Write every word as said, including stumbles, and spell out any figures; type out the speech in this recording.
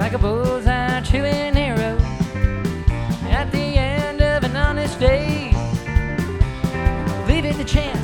like a bullseye to an arrow at the end of an honest day. Leave it to chance.